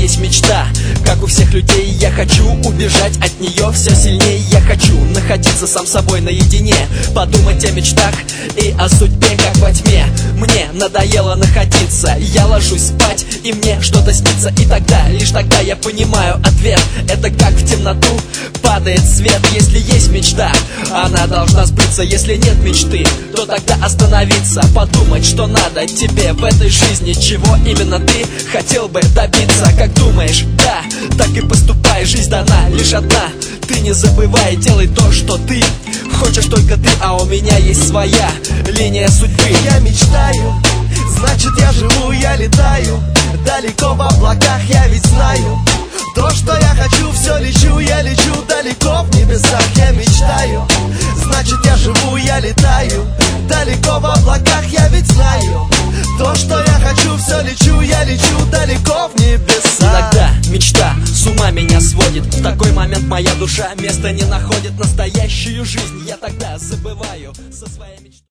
есть мечта, как у всех людей. Я хочу убежать от нее все сильнее. Я хочу находиться сам собой наедине, подумать о мечтах и о судьбе, как во тьме. Мне надоело находиться, я ложусь спать, и мне что-то снится. И тогда, лишь тогда я понимаю ответ. Это как в темноту падает свет. Если есть мечта, она должна сбыться. Если нет мечты, то тогда остановиться, подумать, что надо тебе в этой жизни, чего именно ты хотел бы добиться. Как думаешь, да, так и поступай, жизнь дана лишь одна. Ты не забывай, делай то, что ты хочешь только ты, а у меня есть своя линия судьбы. Я мечтаю, значит я живу, я летаю далеко в облаках, я ведь знаю то, что я хочу, все лечу, я лечу далеко в небесах. Я мечтаю, значит я живу, я летаю далеко в облаках, я ведь знаю то, что я хочу, все лечу, я лечу далеко в небесах. Иногда мечта с ума меня сводит, в такой момент моя душа места не находит. Настоящую жизнь я тогда забываю со своей мечтой.